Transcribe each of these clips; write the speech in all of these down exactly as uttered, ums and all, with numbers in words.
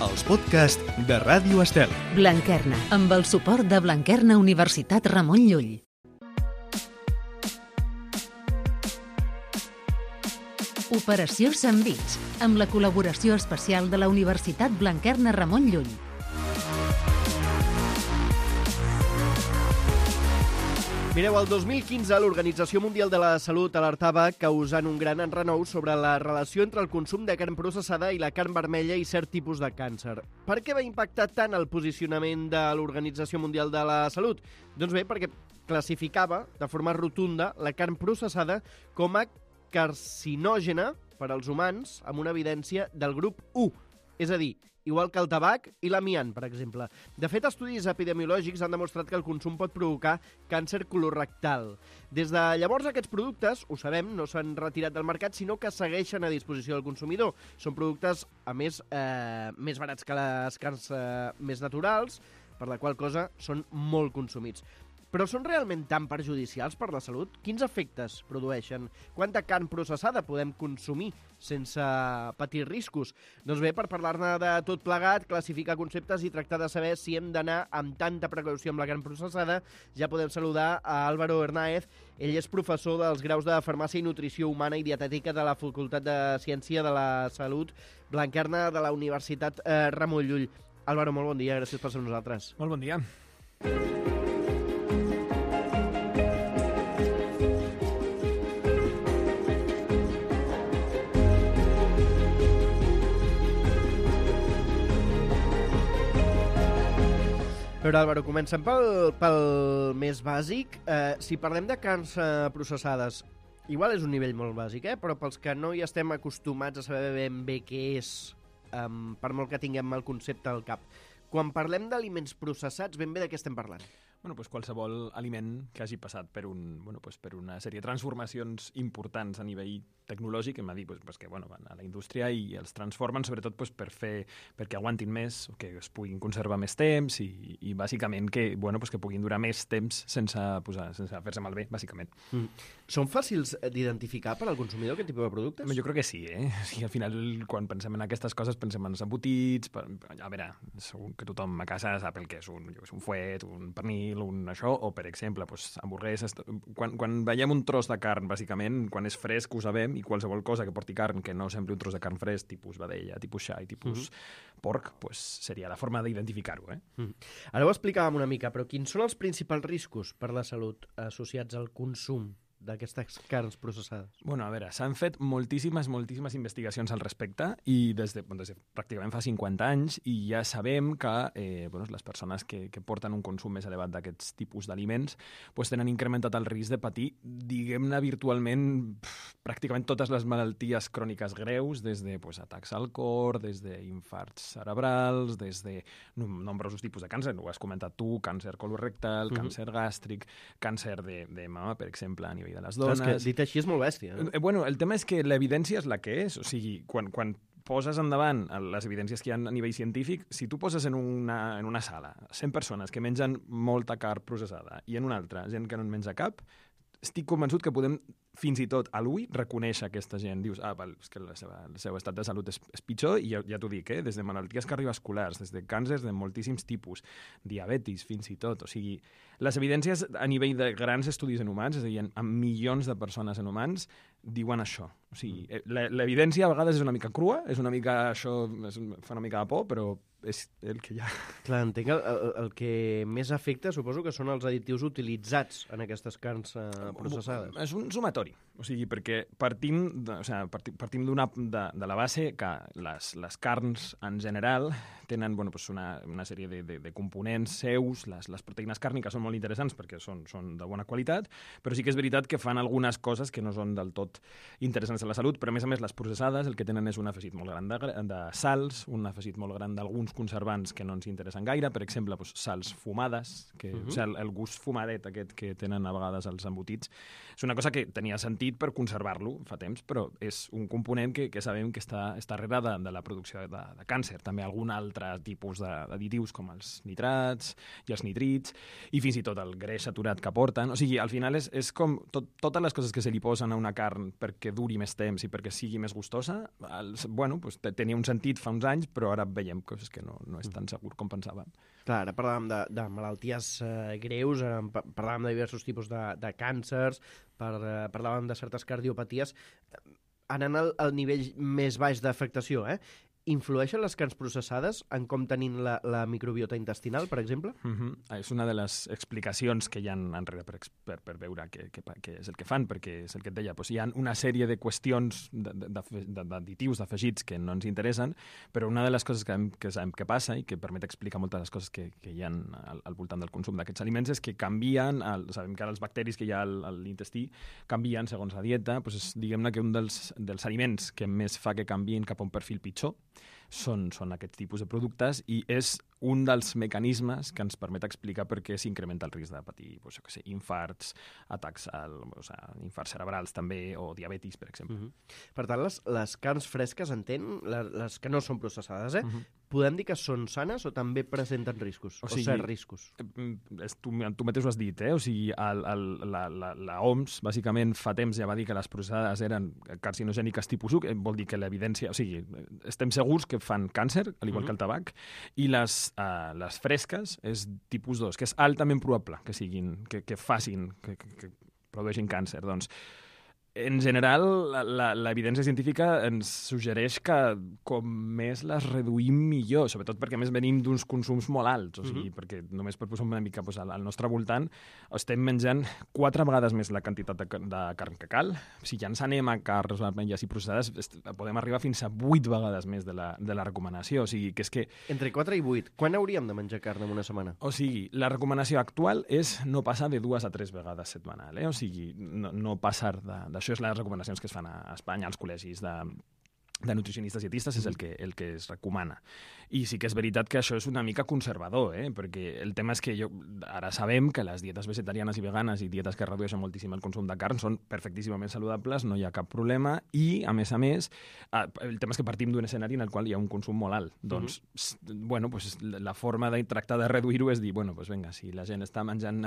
els podcasts de Ràdio Estel. Blanquerna, amb el suport de Blanquerna Universitat Ramon Llull. Operació Sandvich, amb la col·laboració especial de la Universitat Blanquerna Ramon Llull. Mireu, el dos mil quinze l'Organització Mundial de la Salut alertava causant un gran enrenou sobre la relació entre el consum de carn processada i la carn vermella i cert tipus de càncer. Per què va impactar tant el posicionament de l'Organització Mundial de la Salut? Doncs bé, perquè classificava de forma rotunda la carn processada com a carcinògena per als humans amb una evidència del grup u, és a dir, igual que el tabac i l'amiant, per exemple. De fet, estudis epidemiològics han demostrat que el consum pot provocar càncer colorectal. Des de llavors, aquests productes, ho sabem, no s'han retirat del mercat, sinó que segueixen a disposició del consumidor. Són productes, a més, eh, més barats que les carns eh, més naturals, per la qual cosa són molt consumits. Però són realment tan perjudicials per la salut? Quins efectes produeixen? Quanta carn processada podem consumir sense patir riscos? Doncs bé, per parlar-ne de tot plegat, classificar conceptes i tractar de saber si hem d'anar amb tanta precaució amb la carn processada, ja podem saludar a Álvaro Hernáez. Ell és professor dels graus de Farmàcia i Nutrició Humana i Dietètica de la Facultat de Ciència de la Salut Blanquerna de la Universitat eh, Ramon Llull. Álvaro, molt bon dia, gràcies per ser amb nosaltres. Molt bon dia. A veure, Álvaro, comencem pel, pel més bàsic. Eh, si parlem de carns eh, processades, igual és un nivell molt bàsic, eh? Però pels que no hi estem acostumats a saber ben bé què és, eh, per molt que tinguem el concepte al cap, quan parlem d'aliments processats, ben bé de què estem parlant? Bueno, pues qualsevol aliment que hagi passat per, un, bueno, pues per una sèrie de transformacions importants a nivell tecnològic, hem de dir pues, pues que bueno, van a la indústria i els transformen sobretot pues, per fer, perquè aguantin més, que es puguin conservar més temps i, i bàsicament que, bueno, pues que puguin durar més temps sense, posar, sense fer-se malbé, bàsicament. Mm. Són fàcils d'identificar per al consumidor aquest tipus de productes? Jo crec que sí, eh? O sigui, al final, quan pensem en aquestes coses, pensem en els embotits, per, a veure, segur que tothom a casa sap el que és un, un fuet, un pernil, un això, o per exemple, doncs, hamburgueses. Quan, quan veiem un tros de carn, bàsicament, quan és fresc ho sabem, i qualsevol cosa que porti carn que no sembli un tros de carn fresc, tipus vedella, tipus xai, tipus mm-hmm. porc, doncs seria la forma d'identificar-ho. Eh? Mm. Ara ho explicàvem una mica, però quins són els principals riscos per la salut associats al consum d'aquestes carns processades? Bueno, a veure, s'han fet moltíssimes, moltíssimes investigacions al respecte i des de, bueno, des de pràcticament fa cinquanta anys i ja sabem que eh, bueno, les persones que, que porten un consum més elevat d'aquests tipus d'aliments pues, tenen incrementat el risc de patir, diguem-ne, virtualment pff, pràcticament totes les malalties cròniques greus, des de pues, atacs al cor, des d'infarts cerebrals, des de nombrosos tipus de càncer, ho has comentat tu, càncer colorectal, mm-hmm. càncer gàstric, càncer de, de mama, per exemple, a nivell de les dones. Clar, és que dit així és molt bèstia. No? Eh, bueno, el tema és que l'evidència és la que és. O sigui, quan, quan poses endavant les evidències que hi ha a nivell científic, si tu poses en una, en una sala cent persones que mengen molta carn processada i en una altra gent que no en menja cap, estic convençut que podem fins i tot a l'ull reconèixer aquesta gent. Dius, ah, val, és que la seva, el seu estat de salut és, és pitjor i ja, ja t'ho dic, eh? Des de malalties cardiovasculars, des de càncers de moltíssims tipus, diabetis fins i tot. O sigui, les evidències a nivell de grans estudis en humans, és a dir, amb milions de persones en humans, diuen això. O sigui, l'evidència a vegades és una mica crua, és una mica això, és, fa una mica de por, però és el que hi ha. Clar, entenc el, el, el que més afecta, suposo que són els additius utilitzats en aquestes carns eh, processades. És un sumatori, o sigui, perquè partim, de, o sigui, partim, partim d'una, de, de la base que les, les carns en general tenen bueno, pues una, una sèrie de, de, de components seus, les, les proteïnes càrniques són molt interessants perquè són, són de bona qualitat, però sí que és veritat que fan algunes coses que no són del tot interessants a la salut, però a més a més les processades el que tenen és un afegit molt gran de, de sals, un afegit molt gran d'alguns conservants que no ens interessen gaire, per exemple, doncs, sals fumades, que, uh-huh. o sigui, el, el gust fumadet aquest que tenen a vegades els embotits, és una cosa que tenia sentit per conservar-lo fa temps, però és un component que, que sabem que està, està darrere de, de la producció de, de càncer. També algun altre tipus d'additius com els nitrats i els nitrits, i fins i tot el greix saturat que porten. O sigui, al final és, és com tot, totes les coses que se li posen a una carn carn perquè duri més temps i perquè sigui més gustosa, els, bueno, pues, tenia un sentit fa uns anys, però ara veiem coses que no, no és tan segur com pensàvem. Clar, ara parlàvem de, de malalties eh, greus, eh, parlàvem de diversos tipus de, de càncers, per, eh, parlàvem de certes cardiopaties. Anant al, al nivell més baix d'afectació, eh? Influeixen les carns processades en com tenim la, la microbiota intestinal, per exemple? Mm-hmm. És una de les explicacions que hi ha enrere per, per, per veure què, què, què és el que fan, perquè és el que et deia, doncs hi ha una sèrie de qüestions, d'additius, d'afegits que no ens interessen, però una de les coses que, que sabem que passa i que permet explicar moltes de les coses que, que hi ha al, al voltant del consum d'aquests aliments és que canvien, el, sabem que ara els bacteris que hi ha al, a l'intestí canvien segons la dieta, doncs diguem-ne que un dels, dels aliments que més fa que canviïn cap a un perfil pitjor Són, són aquests tipus de productes i és un dels mecanismes que ens permet explicar per què s'incrementa el risc de patir doncs, jo què sé, infarts, atacs, al, o sigui, infarts cerebrals també, o diabetis, per exemple. Uh-huh. Per tant, les, les carns fresques, entenc, les, les que no són processades, eh? Uh-huh. Podem dir que són sanes o també presenten riscos? O, sigui, o certs riscos? Tu, tu mateix ho has dit, eh? O sigui, el, el, la, la, la O M S, bàsicament, fa temps ja va dir que les processades eren carcinogèniques tipus u, vol dir que l'evidència... O sigui, estem segurs que fan càncer, al igual uh-huh. que el tabac, i les, uh, les fresques és tipus dos, que és altament probable que siguin, que, que facin, que, que, que produeixin càncer. Doncs, en general, l'evidència científica ens suggereix que com més les reduïm millor, sobretot perquè més venim d'uns consums molt alts, o sigui, uh-huh. perquè només per posar una mica pues, al, al nostre voltant estem menjant quatre vegades més la quantitat de, de carn que cal. Si ja ens anem a carns vermelles i processades, podem arribar fins a vuit vegades més de la, de la recomanació. O sigui, que és que... Entre quatre i vuit. Quan hauríem de menjar carn en una setmana? O sigui, la recomanació actual és no passar de dues a tres vegades setmanal, eh? O sigui, no, no passar d'això. Això és les recomanacions que es fan a Espanya, als col·legis de, de nutricionistes dietistes, és el que, el que es recomana. I sí que és veritat que això és una mica conservador, eh? Perquè el tema és que jo, ara sabem que les dietes vegetarianes i veganes i dietes que redueixen moltíssim el consum de carn són perfectíssimament saludables, no hi ha cap problema, i, a més a més, el tema és que partim d'un escenari en el qual hi ha un consum molt alt. Doncs, uh-huh. bueno, pues, la forma de tractar de reduir-ho és dir, bueno, pues, venga, si la gent està menjant,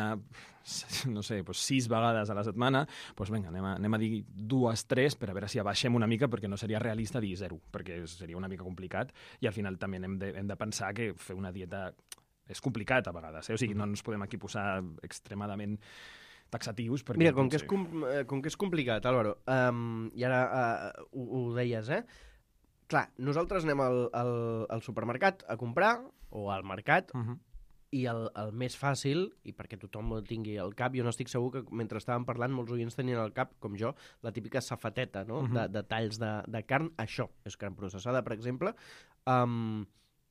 no sé, pues, sis vegades a la setmana, pues, venga, anem a, anem a dir dues, tres, per a veure si abaixem una mica, perquè no seria realista dir zero, perquè seria una mica complicat, i al final també anem de, hem de pensar que fer una dieta és complicat a vegades, eh? O sigui, no ens podem aquí posar extremadament taxatius. Perquè, Mira, com que, és com, com que és complicat, Álvaro, um, i ara uh, ho, ho deies, eh? Clar, nosaltres anem al, al, al supermercat a comprar, o al mercat, uh-huh. i el, el més fàcil, i perquè tothom ho tingui al cap, jo no estic segur que mentre estàvem parlant molts oients tenien al cap, com jo, la típica safateta, no? Uh-huh. de, de talls de, de carn. Això és carn processada, per exemple. Um,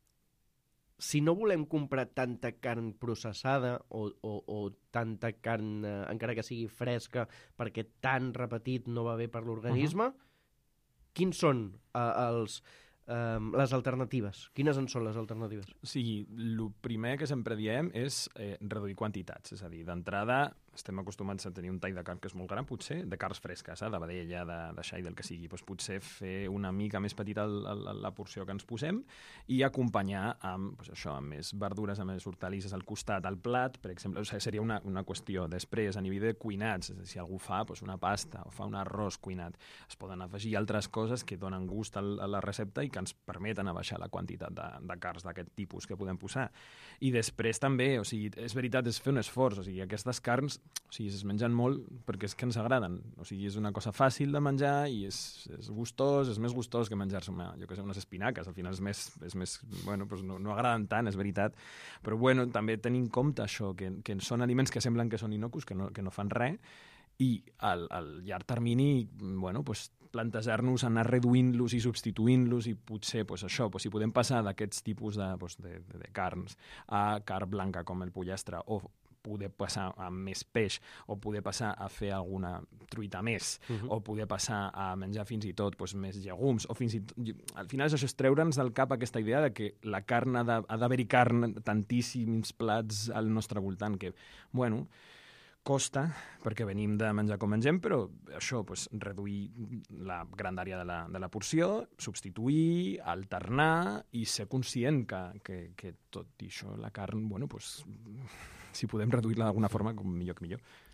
si no volem comprar tanta carn processada o, o, o tanta carn, eh, encara que sigui fresca, perquè tan repetit no va bé per l'organisme, uh-huh. quins són eh, els... Um, les alternatives. Quines en són les alternatives? O sigui, el primer que sempre diem és eh, reduir quantitats. És a dir, d'entrada estem acostumats a tenir un tall de carn que és molt gran, potser, de carns fresques, eh, de vedella, de, de xai, del que sigui. Doncs potser fer una mica més petita el, el, la porció que ens posem i acompanyar amb, doncs això, amb més verdures, amb més hortalisses al costat, al plat, per exemple. O sigui, seria una, una qüestió. Després, a nivell de cuinats, si algú fa doncs, una pasta o fa un arròs cuinat, es poden afegir altres coses que donen gust a la recepta i que ens permeten abaixar la quantitat de, de carns d'aquest tipus que podem posar. I després també, o sigui, és veritat, és fer un esforç, o sigui, aquestes carns, o sigui, es mengen molt perquè és que ens agraden, o sigui, és una cosa fàcil de menjar i és, és gustós, és més gustós que menjar-se una, jo què sé, unes espinaques, al final és més, és més bueno, doncs no, no agraden tant, és veritat, però bueno, també tenir en compte això, que, que són aliments que semblen que són innocus, que no, que no fan res, i al, al llarg termini, bueno, doncs plantejar-nos anar reduint-los i substituint-los i potser, doncs això, doncs si podem passar d'aquests tipus de, doncs de, de, de carns a carn blanca com el pollastre o poder passar a més peix o poder passar a fer alguna truita més uh-huh. o poder passar a menjar fins i tot doncs, més llegums o fins i tot... Al final és això, és treure'ns del cap aquesta idea de que la carn ha d'haver-hi carn tantíssims plats al nostre voltant que, bueno... costa, perquè venim de menjar com mengem, però això, doncs, reduir la grandària de la, de la porció, substituir, alternar i ser conscient que, que, que tot i això, la carn, bueno, doncs, si podem reduir-la d'alguna forma, millor que millor.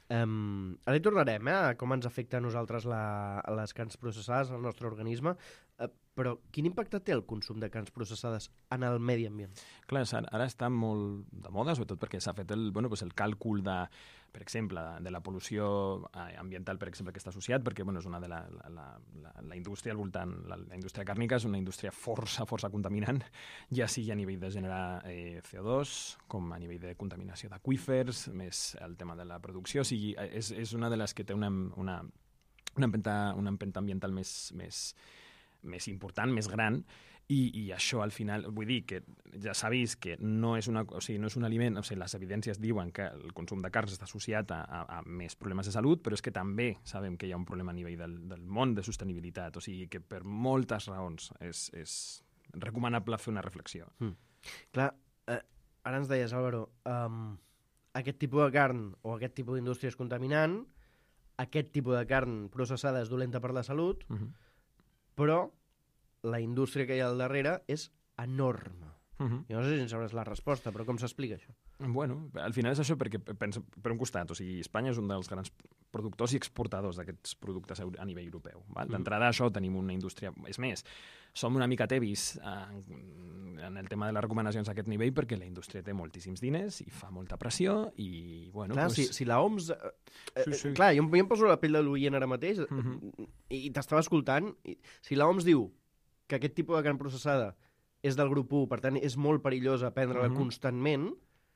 Um, ara hi tornarem, eh, a com ens afecta a nosaltres la, les carns processades al nostre organisme, uh, però quin impacte té el consum de carns processades en el medi ambient? Clar, ara està molt de moda, sobretot perquè s'ha fet el, bueno, pues el càlcul de, per exemple, de la pol·lució ambiental, per exemple, que està associat, perquè bueno, és una de la, la, la, la, la indústria al voltant, la, la indústria càrnica és una indústria força, força contaminant, ja sigui a nivell de generar eh, C O dos, com a nivell de contaminació d'aqüífers, més el tema de la producció, o sigui, és, és una de les que té una, una, una, empenta, una empenta ambiental més, més, més important, més gran, i, i això al final, vull dir que ja s'ha vist que no és, una, o sigui, no és un aliment, o sigui, les evidències diuen que el consum de carns està associat a, a, a més problemes de salut, però és que també sabem que hi ha un problema a nivell del, del món de sostenibilitat, o sigui que per moltes raons és, és recomanable fer una reflexió. Mm. Clar, eh, ara ens deies, Álvaro, um, aquest tipus de carn o aquest tipus d'indústria és contaminant, aquest tipus de carn processada és dolenta per la salut, Uh-huh. però la indústria que hi ha al darrere és enorme. Uh-huh. Jo no sé si en sabràs la resposta, però com s'explica això? Bueno, al final és això perquè, penso, per un costat, o sigui, Espanya és un dels grans productors i exportadors d'aquests productes a nivell europeu. Val? D'entrada, això, tenim una indústria... És més, som una mica tevis en, en el tema de les recomanacions a aquest nivell perquè la indústria té moltíssims diners i fa molta pressió i, bueno... Clar, pues... si, si la O M S... Eh, Sí, sí. Clar, jo, jo em poso la pell de l'oient ara mateix Mhm. i, i t'estava escoltant. I, si la O M S diu que aquest tipus de carn processada és del grup u, per tant, és molt perillosa prendre-la Mhm. constantment,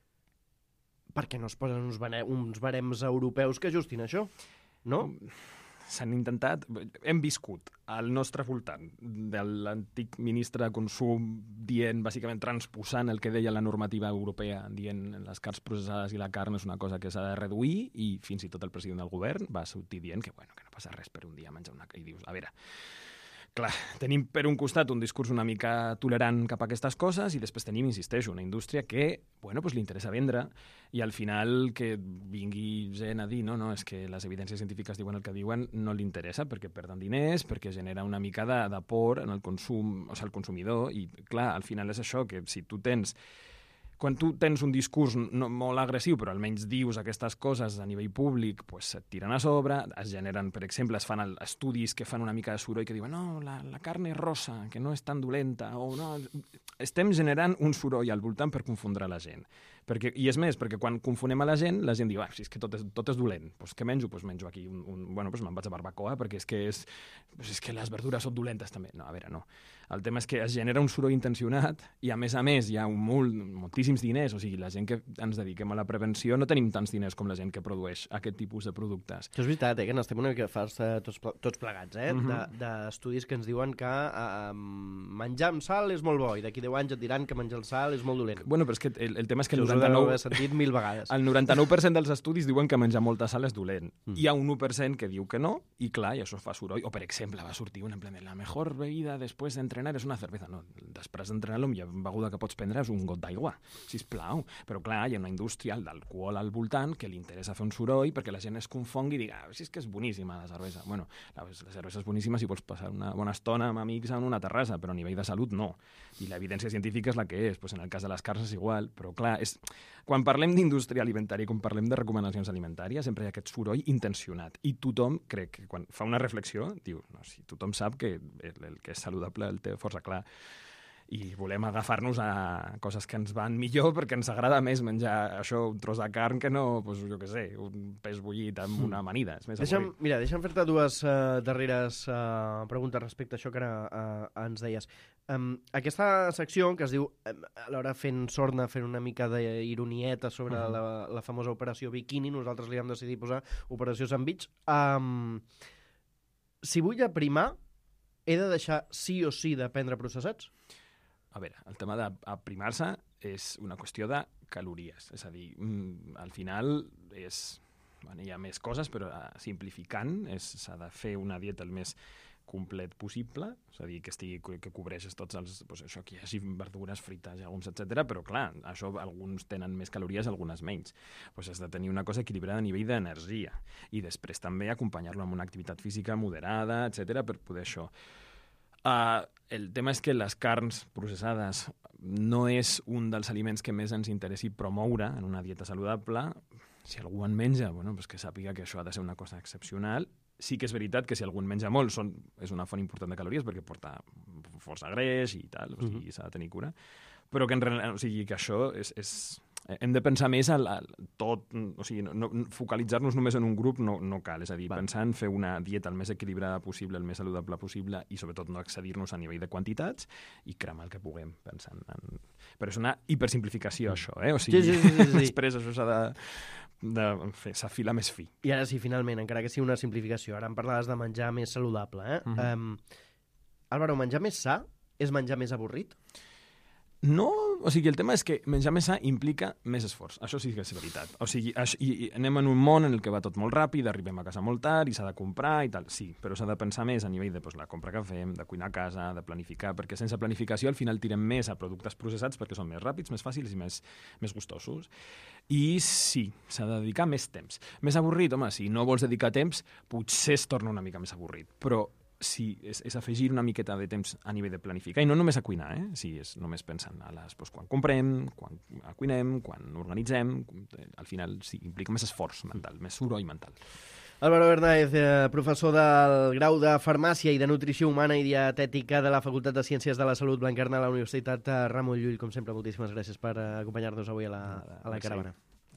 per què no es posen uns, bane- uns barems europeus que ajustin això? No? S'han intentat... Hem viscut al nostre voltant de l'antic ministre de Consum dient, bàsicament transposant el que deia la normativa europea, dient les carns processades i la carn és una cosa que s'ha de reduir, i fins i tot el president del govern va sortir dient que, bueno, que no passa res per un dia menjar una... I dius, a veure... Clar, tenim per un costat un discurs una mica tolerant cap a aquestes coses i després tenim, insisteixo, una indústria que, bueno, pues li interessa vendre i al final que vingui gent a dir no, no, és que les evidències científiques diuen el que diuen, no li interessa perquè perden diners, perquè genera una mica de, de por en el consum, o sigui, el consumidor i, clar, al final és això, que si tu tens quan tu tens un discurs no, molt agressiu, però almenys dius aquestes coses a nivell públic, pues et tiren a sobre, es generen, per exemple, es fan el, estudis que fan una mica de soroll que diuen no, la, la carn és rossa, que no és tan dolenta, o no... Estem generant un soroll al voltant per confondre la gent. Perquè, I és més, perquè quan confonem a la gent, la gent diu, ah, si és que tot és, tot és dolent, pues, què menjo? Pues menjo aquí un... un bueno, pues me'n vaig a barbacoa, perquè és que, és, pues és que les verdures són dolentes també. No, a veure, no. El tema és que es genera un soroll intencionat i, a més a més, hi ha un molt, moltíssims diners. O sigui, la gent que ens dediquem a la prevenció no tenim tants diners com la gent que produeix aquest tipus de productes. Això és veritat, eh, que n'estem una mica fars eh, tots, tots plegats, eh? Mhm. de, d'estudis que ens diuen que eh, menjar amb sal és molt bo i d'aquí deu anys et diran que menjar el sal és molt dolent. Bueno, però és que el, el tema és que el Això us ho noranta-nou... deu haver sentit mil vegades. El noranta-nou per cent dels estudis diuen que menjar molta sal és dolent. Mm. Hi ha un u per cent que diu que no, i clar, i això fa soroll. O, per exemple, va sortir un en plan de la mejor bebida després d'entrenar és una cervesa. No, després d'entrenar, la millor beguda que pots prendre és un got d'aigua, sisplau. Però clar, hi ha una indústria d'alcohol al voltant que li interessa fer un soroll perquè la gent es confongui i diga, ah, si és que és boníssima la cervesa. Bueno, la, la cervesa és boníssima si vols passar una bona estona amb amics en una terrassa, però a nivell de salut no. I l'evidència científica és la que és. Pues en el cas de les carns és igual, però clar, és... quan parlem d'indústria alimentària i quan parlem de recomanacions alimentàries, sempre hi ha aquest soroll intencionat. I tothom, crec que quan fa una reflexió, diu, no, si tothom sap que el, el que és saludable el té força clar i volem agafar-nos a coses que ens van millor perquè ens agrada més menjar això, un tros de carn que no, pues, jo què sé, un peix bullit amb una amanida. És més Deixa'm, avorrit. mira, deixa'm fer-te dues uh, darreres uh, preguntes respecte a això que ara uh, ens deies. Um, aquesta secció que es diu, um, alhora fent sorna, fent una mica d'ironieta sobre uh -huh. la, la famosa operació Bikini, nosaltres li vam decidir posar operació Sandwich. Um, si vull aprimar, he de deixar sí o sí de prendre processats? A veure, el tema d'aprimar-se és una qüestió de calories. És a dir, mm, al final és... Bueno, hi ha més coses, però uh, simplificant s'ha de fer una dieta el més complet possible, és a dir, que estigui que cobreixes tots els... Doncs això, que hi hagi verdures, frites, llegums, etcètera. Però clar, això alguns tenen més calories, algunes menys. Doncs has de tenir una cosa equilibrada a nivell d'energia i després també acompanyar-lo amb una activitat física moderada, etcètera, per poder això. Uh, el tema és que les carns processades no és un dels aliments que més ens interessi promoure en una dieta saludable, si algú en menja, bueno, pues que sàpiga que això ha de ser una cosa excepcional. Sí que és veritat que si algú en menja molt són, és una font important de calories perquè porta força greix i tal, o sigui, s'ha de tenir cura. Però que, en realitat, o sigui, que això és... és hem de pensar més al, al tot, o sigui, no, no, focalitzar-nos només en un grup no, no cal, és a dir, Va. pensar en fer una dieta el més equilibrada possible, el més saludable possible i sobretot no excedir-nos a nivell de quantitats i cremar el que puguem pensant en... Però és una hipersimplificació, això, eh? O sigui, sí, sí, sí, sí. després això s'ha de, de fer, s'afila més fi. I ara sí, finalment, encara que sigui una simplificació, ara em parlaves de menjar més saludable, eh? Uh -huh. um, Álvaro, menjar més sa és menjar més avorrit? No, o sigui, el tema és que menjar més sa implica més esforç. Això sí que és veritat. O sigui, això, i, i anem en un món en el que va tot molt ràpid, arribem a casa molt tard i s'ha de comprar i tal. Sí, però s'ha de pensar més a nivell de pues, la compra que fem, de cuinar a casa, de planificar, perquè sense planificació al final tirem més a productes processats perquè són més ràpids, més fàcils i més, més gustosos. I sí, s'ha de dedicar més temps. Més avorrit, home, si no vols dedicar temps, potser es torna una mica més avorrit, però sí, és, és afegir una miqueta de temps a nivell de planificar, i no només a cuinar, eh? Sí, és només pensant a les, doncs, quan comprem, quan cuinem, quan organitzem, al final sí, implica més esforç mental, més soroll mental. Álvaro Bernáez, eh, professor del grau de Farmàcia i de Nutrició Humana i Dietètica de la Facultat de Ciències de la Salut Blanquerna a la Universitat Ramon Llull. Com sempre, moltíssimes gràcies per acompanyar-nos avui a la, a la caravana.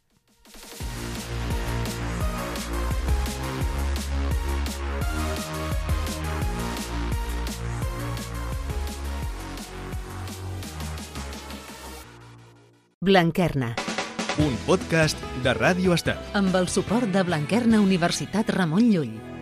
Blanquerna. Un podcast de Ràdio Estel. Amb el suport de Blanquerna Universitat Ramon Llull.